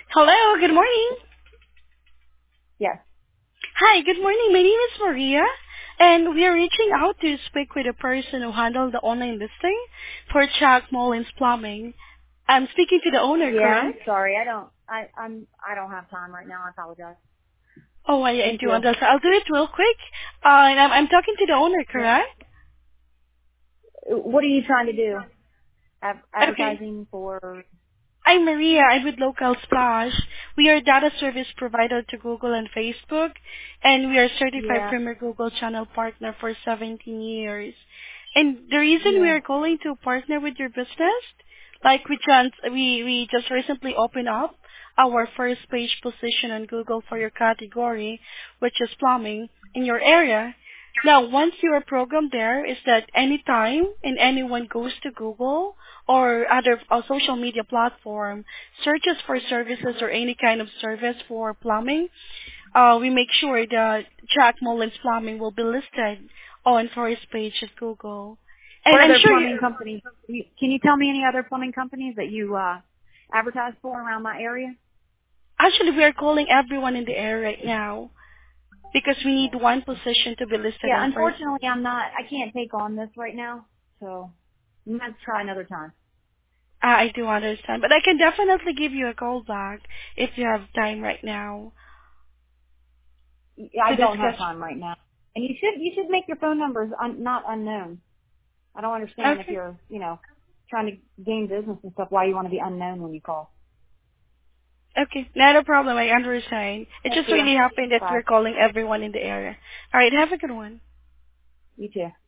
Hello, good morning. Yes. Hi, good morning. My name is Maria, and we are reaching out to speak with a person who handled the online listing for Chuck Mullins Plumbing. I'm speaking to the owner, Yeah, I'm correct? sorry. I don't have time right now. I apologize. Oh, I Thank do you. understand. I'll do it real quick. And I'm talking to the owner, Yeah. correct? What are you trying to do? Okay. Advertising for? I'm Maria. I'm with Local Splash. We are a data service provider to Google and Facebook, and we are certified Yeah. Premier Google Channel partner for 17 years. And the reason we Yeah. are going to partner with your business, like we just recently opened up our first page position on Google for your category, which is plumbing in your area. Now, once you are programmed there, is that anytime and anyone goes to Google or other social media platform, searches for services or any kind of service for plumbing, we make sure that Jack Mullins Plumbing will be listed on first page of Google. And What I'm other sure plumbing companies? Can you tell me any other plumbing companies that you advertise for around my area? actually we are calling everyone in the area right now because we need Yeah. one position to be listed Yeah. on first. Unfortunately, I'm not. I can't take on this right now. So I'm gonna try another time. I do understand, but I can definitely give you a call back if you have time right now I to don't have discuss. time right now. And you should make your phone numbers not unknown. I don't understand if Okay. you're, trying to gain business and stuff, why you want to be unknown when you call. Okay, not a problem. I understand. It Thank just you. really happened that Bye. we're calling everyone in the area. All right, have a good one. You too.